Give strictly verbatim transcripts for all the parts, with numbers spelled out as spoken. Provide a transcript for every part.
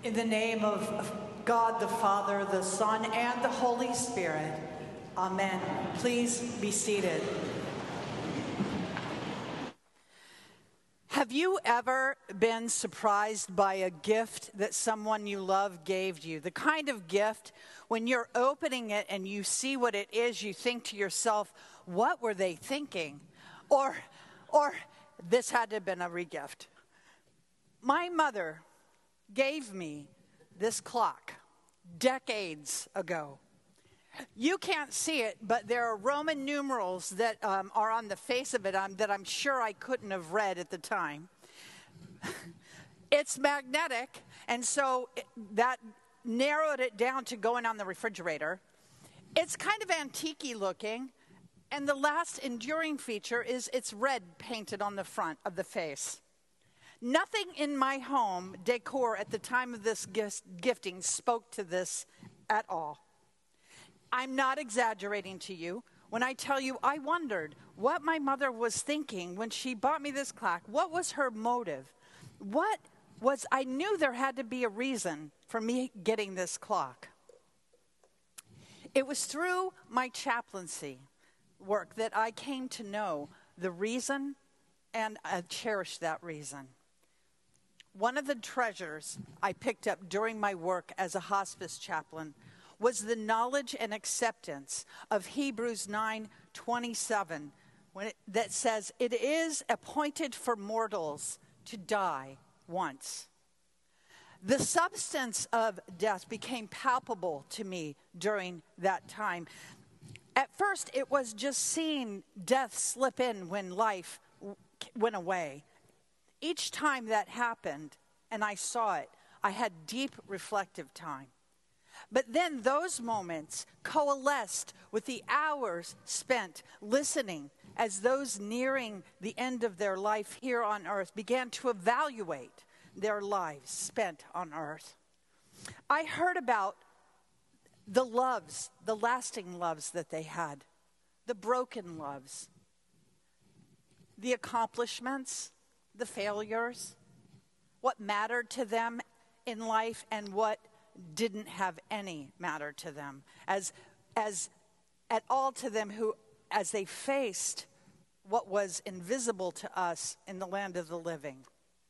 In the name of God the Father, the Son, and the Holy Spirit. Amen. Please be seated. Have you ever been surprised by a gift that someone you love gave you? The kind of gift when you're opening it and you see what it is, you think to yourself, what were they thinking? Or, or this had to have been a regift. My mother gave me this clock decades ago. You can't see it, but there are Roman numerals that um, are on the face of it um, that I'm sure I couldn't have read at the time. It's magnetic, and so it, that narrowed it down to going on the refrigerator. It's kind of antique-y looking, and the last enduring feature is it's red painted on the front of the face. Nothing in my home decor at the time of this gifting spoke to this at all. I'm not exaggerating to you when I tell you I wondered what my mother was thinking when she bought me this clock. What was her motive? What was, I knew there had to be a reason for me getting this clock. It was through my chaplaincy work that I came to know the reason, and I cherished that reason. One of the treasures I picked up during my work as a hospice chaplain was the knowledge and acceptance of Hebrews nine twenty-seven, when it, that says, "It is appointed for mortals to die once." The substance of death became palpable to me during that time. At first, it was just seeing death slip in when life went away. Each time that happened and I saw it, I had deep reflective time. But then those moments coalesced with the hours spent listening as those nearing the end of their life here on earth began to evaluate their lives spent on earth. I heard about the loves, the lasting loves that they had, the broken loves, the accomplishments, the failures, what mattered to them in life and what didn't have any matter to them, as as at all to them who, as they faced what was invisible to us in the land of the living.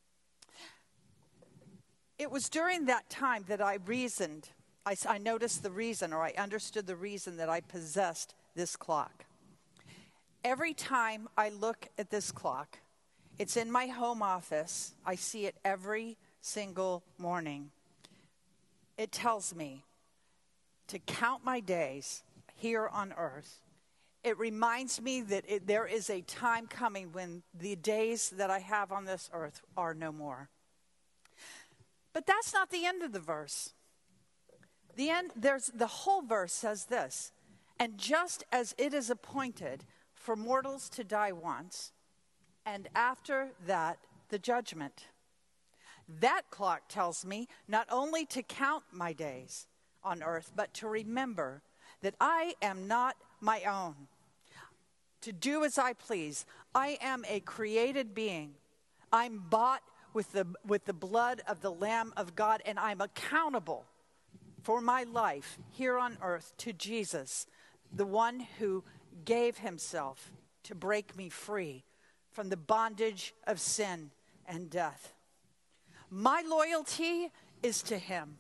It was during that time that I reasoned, I, I noticed the reason, or I understood the reason that I possessed this clock. Every time I look at this clock, it's in my home office. I see it every single morning. It tells me to count my days here on earth. It reminds me that it, there is a time coming when the days that I have on this earth are no more. But that's not the end of the verse. The end, there's the whole verse says this, "And just as it is appointed for mortals to die once, and after that, the judgment." That clock tells me not only to count my days on earth, but to remember that I am not my own, to do as I please. I am a created being. I'm bought with the, with the blood of the Lamb of God, and I'm accountable for my life here on earth to Jesus, the one who gave himself to break me free from the bondage of sin and death. My loyalty is to him.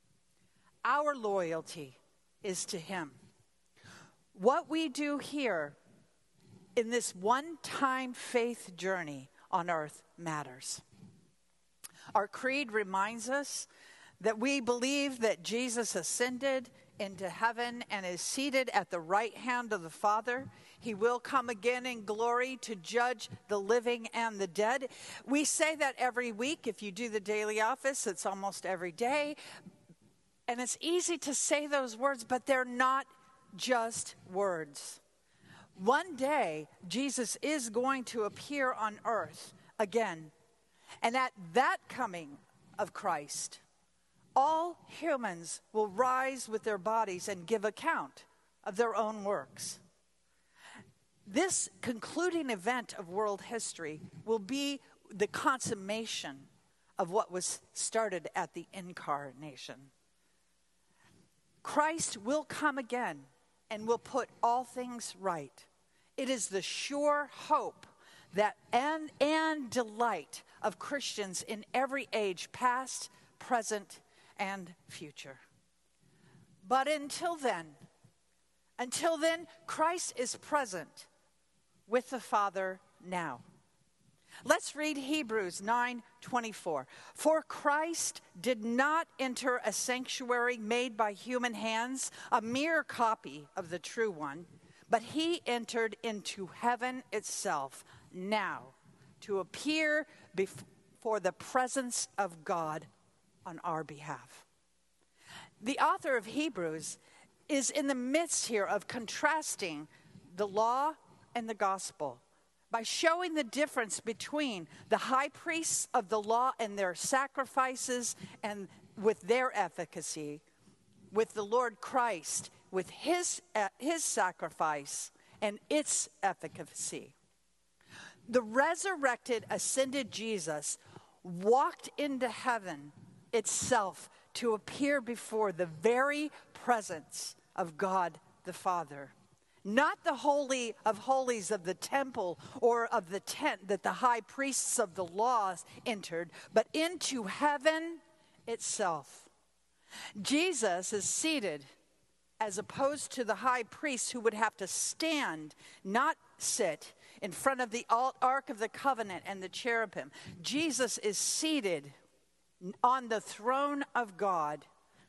Our loyalty is to him. What we do here in this one-time faith journey on earth matters. Our creed reminds us that we believe that Jesus ascended into heaven and is seated at the right hand of the Father. He will come again in glory to judge the living and the dead. We say that every week. If you do the daily office, it's almost every day. And it's easy to say those words, but they're not just words. One day, Jesus is going to appear on earth again. And at that coming of Christ, all humans will rise with their bodies and give account of their own works. This concluding event of world history will be the consummation of what was started at the incarnation. Christ will come again and will put all things right. It is the sure hope that and, and delight of Christians in every age, past, present, and future. But until then, until then, Christ is present with the Father now. Let's read Hebrews nine twenty-four. For Christ did not enter a sanctuary made by human hands, a mere copy of the true one, but he entered into heaven itself now to appear before the presence of God on our behalf. The author of Hebrews is in the midst here of contrasting the law and the gospel by showing the difference between the high priests of the law and their sacrifices and with their efficacy, with the Lord Christ, with his, uh, his sacrifice and its efficacy. The resurrected, ascended Jesus walked into heaven itself to appear before the very presence of God the Father. Not the holy of holies of the temple or of the tent that the high priests of the law entered, but into heaven itself. Jesus is seated as opposed to the high priest who would have to stand, not sit, in front of the Ark of the Covenant and the cherubim. Jesus is seated on the throne of God.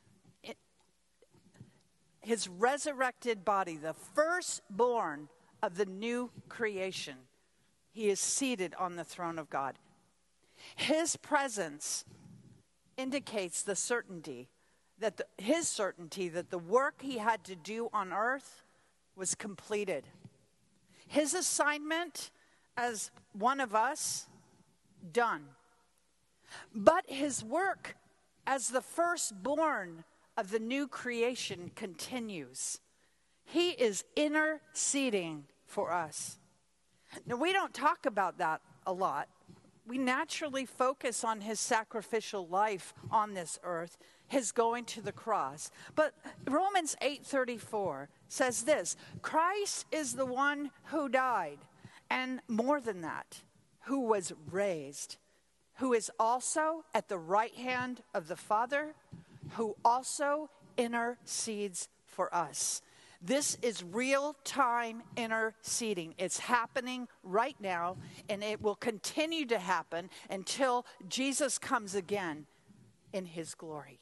His resurrected body, the firstborn of the new creation. He is seated on the throne of God. His presence indicates the certainty that the, his certainty that the work he had to do on earth was completed. His assignment as one of us, done. But his work as the firstborn of the new creation continues. He is interceding for us. Now, we don't talk about that a lot. We naturally focus on his sacrificial life on this earth, his going to the cross. But Romans eight thirty-four says this: Christ is the one who died, and more than that, who was raised, who is also at the right hand of the Father, who also intercedes for us. This is real-time interceding. It's happening right now, and it will continue to happen until Jesus comes again in his glory.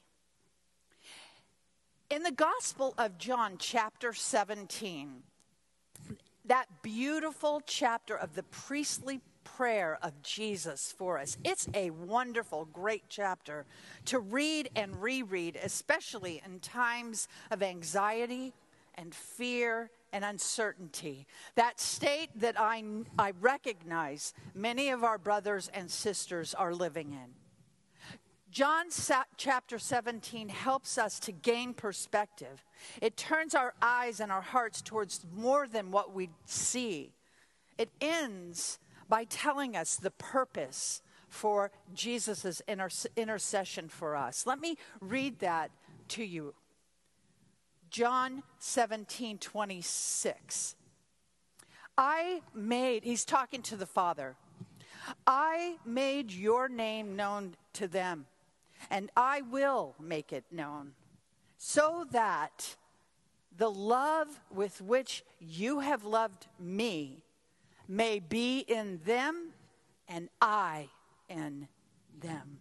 In the Gospel of John, chapter seventeen, that beautiful chapter of the priestly prayer of Jesus for us. It's a wonderful, great chapter to read and reread, especially in times of anxiety and fear and uncertainty. That state that I, I recognize many of our brothers and sisters are living in. John chapter seventeen helps us to gain perspective. It turns our eyes and our hearts towards more than what we see. It ends by telling us the purpose for Jesus' inter- intercession for us. Let me read that to you. John seventeen twenty-six. I made, he's talking to the Father, I made your name known to them, and I will make it known, so that the love with which you have loved me may be in them, and I in them.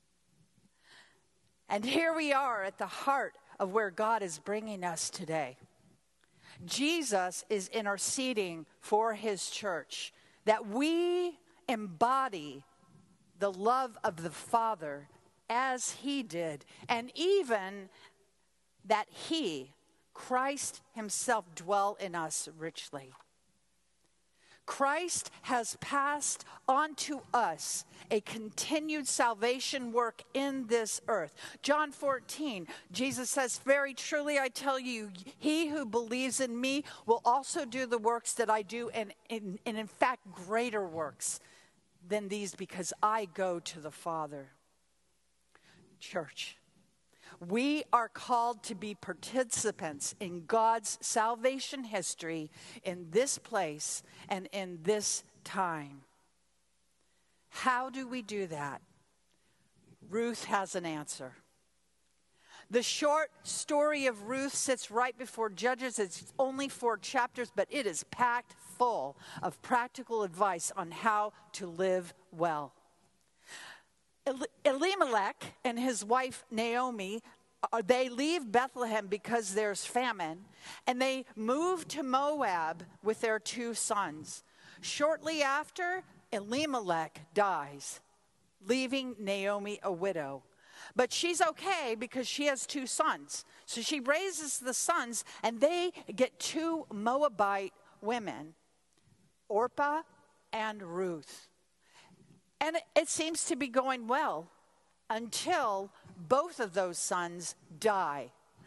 And here we are at the heart of where God is bringing us today. Jesus is interceding for his church, that we embody the love of the Father as he did, and even that he, Christ himself, dwell in us richly. Christ has passed on to us a continued salvation work in this earth. John fourteen, Jesus says, very truly I tell you, he who believes in me will also do the works that I do, and, and, and in fact greater works than these, because I go to the Father. church. We are called to be participants in God's salvation history in this place and in this time. How do we do that? Ruth has an answer. The short story of Ruth sits right before Judges. It's only four chapters, but it is packed full of practical advice on how to live well. Elimelech and his wife Naomi, they leave Bethlehem because there's famine, and they move to Moab with their two sons. Shortly after, Elimelech dies, leaving Naomi a widow. But she's okay because she has two sons. So she raises the sons, and they get two Moabite women, Orpah and Ruth. And it seems to be going well until both of those sons die.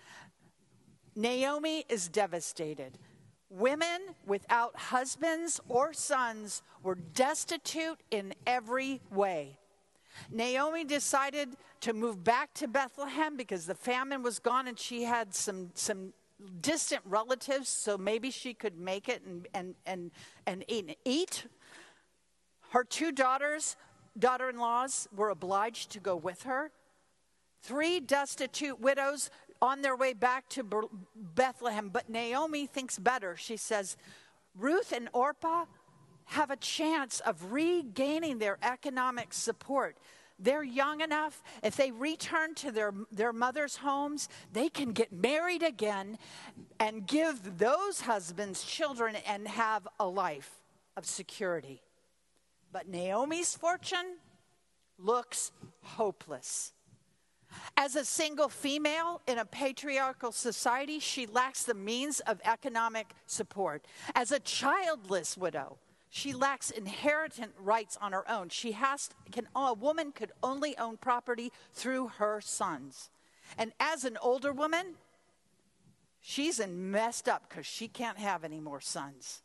Naomi is devastated. Women without husbands or sons were destitute in every way. Naomi decided to move back to Bethlehem because the famine was gone and she had some, some distant relatives, so maybe she could make it and, and, and, and eat. Her two daughters, daughter-in-laws, were obliged to go with her. Three destitute widows on their way back to Bethlehem. But Naomi thinks better. She says, Ruth and Orpah have a chance of regaining their economic support. They're young enough. If they return to their, their mother's homes, they can get married again and give those husbands children and have a life of security. But Naomi's fortune looks hopeless. As a single female in a patriarchal society, she lacks the means of economic support. As a childless widow, she lacks inheritance rights on her own. She has can a woman could only own property through her sons. And as an older woman, she's in messed up because she can't have any more sons.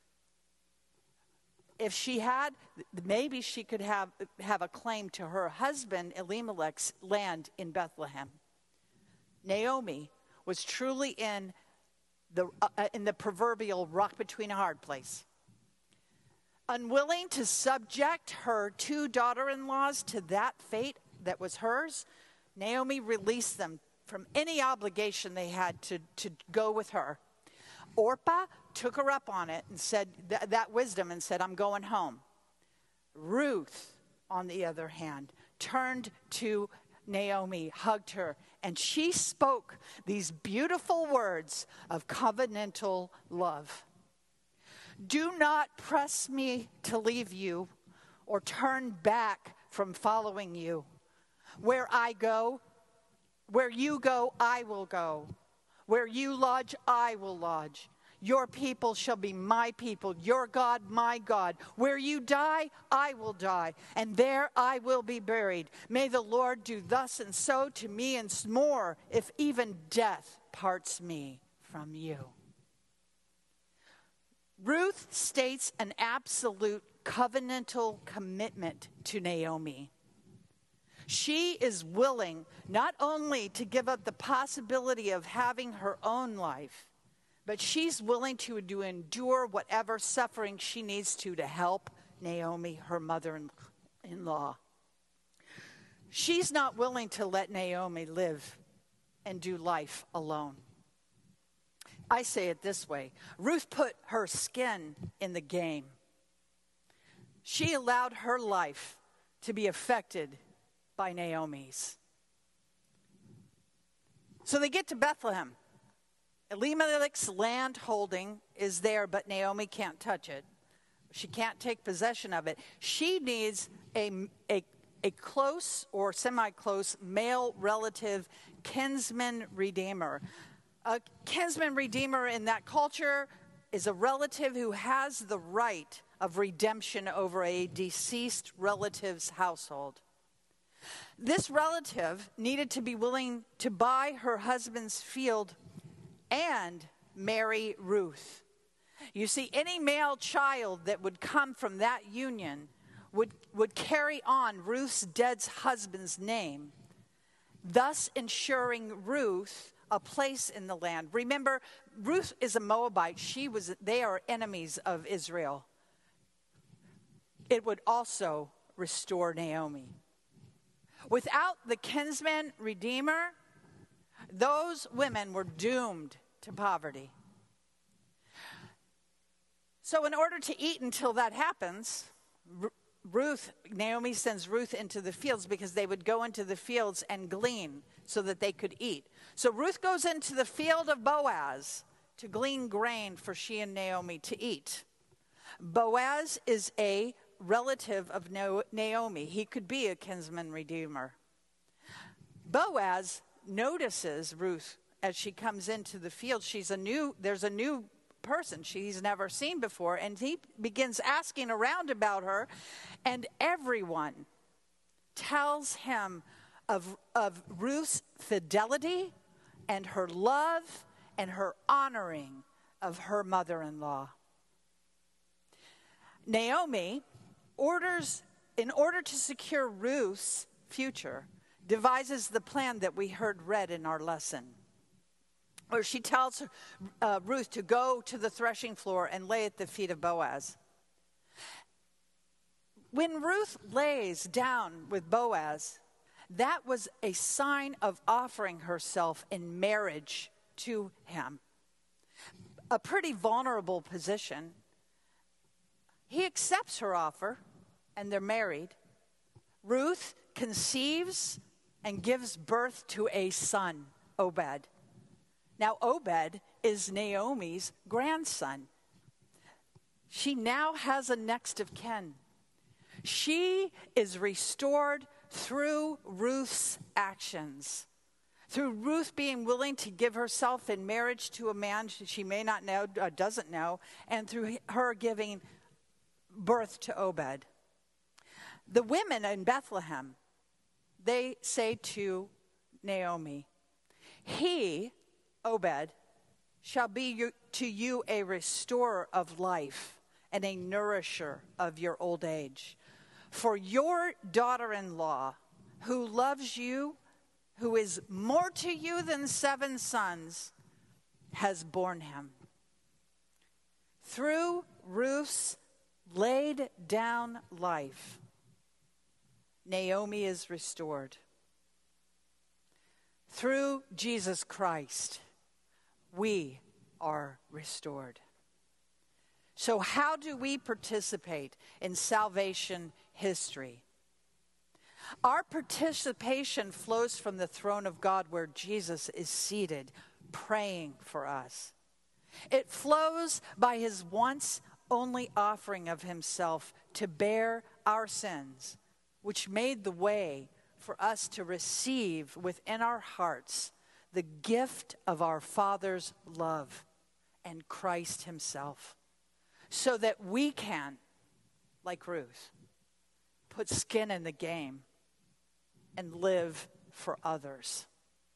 If she had, maybe she could have, have a claim to her husband Elimelech's land in Bethlehem. Naomi was truly in the, uh, in the proverbial rock between a hard place. Unwilling to subject her two daughter-in-laws to that fate that was hers, Naomi released them from any obligation they had to, to go with her. Orpah took her up on it and said th- that wisdom and said, I'm going home. Ruth, on the other hand, turned to Naomi, hugged her, and she spoke these beautiful words of covenantal love. Do not press me to leave you or turn back from following you. Where I go, where you go, I will go. Where you lodge, I will lodge. Your people shall be my people, your God, my God. Where you die, I will die, and there I will be buried. May the Lord do thus and so to me and more, if even death parts me from you. Ruth states an absolute covenantal commitment to Naomi. She is willing not only to give up the possibility of having her own life, but she's willing to, to endure whatever suffering she needs to to help Naomi, her mother-in-law. She's not willing to let Naomi live and do life alone. I say it this way. Ruth put her skin in the game. She allowed her life to be affected by Naomi's. So they get to Bethlehem. Elimelech's land holding is there, but Naomi can't touch it. She can't take possession of it. She needs a, a, a close or semi-close male relative kinsman redeemer. A kinsman redeemer in that culture is a relative who has the right of redemption over a deceased relative's household. This relative needed to be willing to buy her husband's field and marry Ruth. You see, any male child that would come from that union would, would carry on Ruth's dead husband's name. thus ensuring Ruth a place in the land. Remember, Ruth is a Moabite. She was, they are enemies of Israel. It would also restore Naomi. Without the kinsman redeemer, those women were doomed to poverty. So in order to eat until that happens, Ruth, Naomi sends Ruth into the fields because they would go into the fields and glean so that they could eat. So Ruth goes into the field of Boaz to glean grain for she and Naomi to eat. Boaz is a relative of Naomi. He could be a kinsman redeemer. Boaz notices Ruth as she comes into the field. She's a new, there's a new person she's never seen before, and he begins asking around about her, and everyone tells him of, of Ruth's fidelity and her love and her honoring of her mother-in-law. Naomi orders, in order to secure Ruth's future, devises the plan that we heard read in our lesson, where she tells uh, Ruth to go to the threshing floor and lay at the feet of Boaz. When Ruth lays down with Boaz, that was a sign of offering herself in marriage to him. A pretty vulnerable position. He accepts her offer, and they're married. Ruth conceives and gives birth to a son, Obed. Now, Obed is Naomi's grandson. She now has a next of kin. She is restored through Ruth's actions. Through Ruth being willing to give herself in marriage to a man she may not know, or doesn't know, and through her giving birth to Obed. The women in Bethlehem, they say to Naomi, he, Obed, shall be you, to you a restorer of life and a nourisher of your old age. For your daughter-in-law, who loves you, who is more to you than seven sons, has borne him. Through Ruth's laid down life, Naomi is restored. Through Jesus Christ, we are restored. So how do we participate in salvation history? Our participation flows from the throne of God where Jesus is seated, praying for us. It flows by his once only offering of himself to bear our sins, which made the way for us to receive within our hearts the gift of our Father's love and Christ himself, so that we can, like Ruth, put skin in the game and live for others.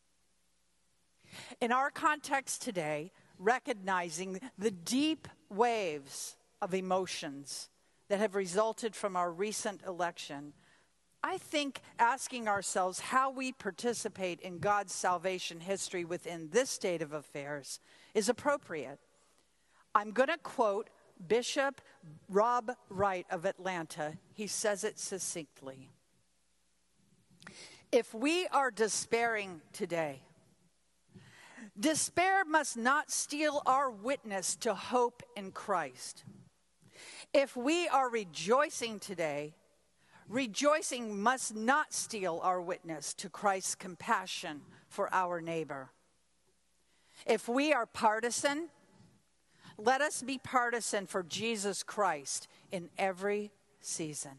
In our context today, recognizing the deep waves of emotions that have resulted from our recent election, I think asking ourselves how we participate in God's salvation history within this state of affairs is appropriate. I'm going to quote Bishop Rob Wright of Atlanta. He says it succinctly. If we are despairing today, despair must not steal our witness to hope in Christ. If we are rejoicing today, rejoicing must not steal our witness to Christ's compassion for our neighbor. If we are partisan, let us be partisan for Jesus Christ in every season.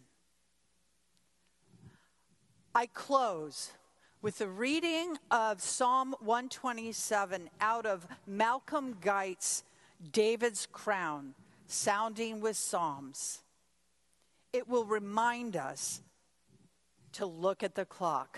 I close with the reading of Psalm one twenty-seven out of Malcolm Guite's David's Crown, Sounding with Psalms. It will remind us to look at the clock.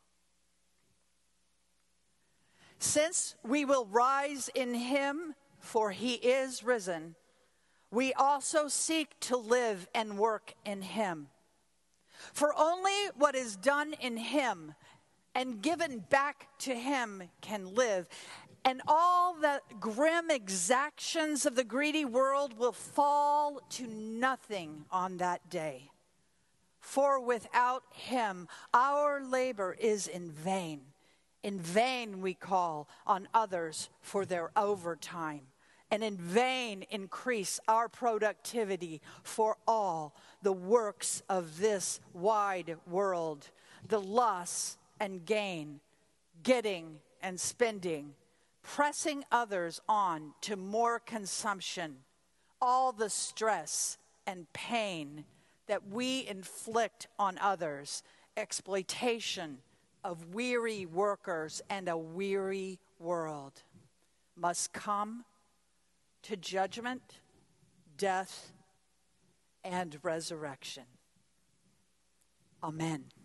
Since we will rise in him, for he is risen, we also seek to live and work in him. For only what is done in him and given back to him can live. And all the grim exactions of the greedy world will fall to nothing on that day. For without him, our labor is in vain. In vain we call on others for their overtime, and in vain increase our productivity for all the works of this wide world, the loss and gain, getting and spending, pressing others on to more consumption, all the stress and pain that we inflict on others, exploitation of weary workers and a weary world, must come to judgment, death, and resurrection. Amen.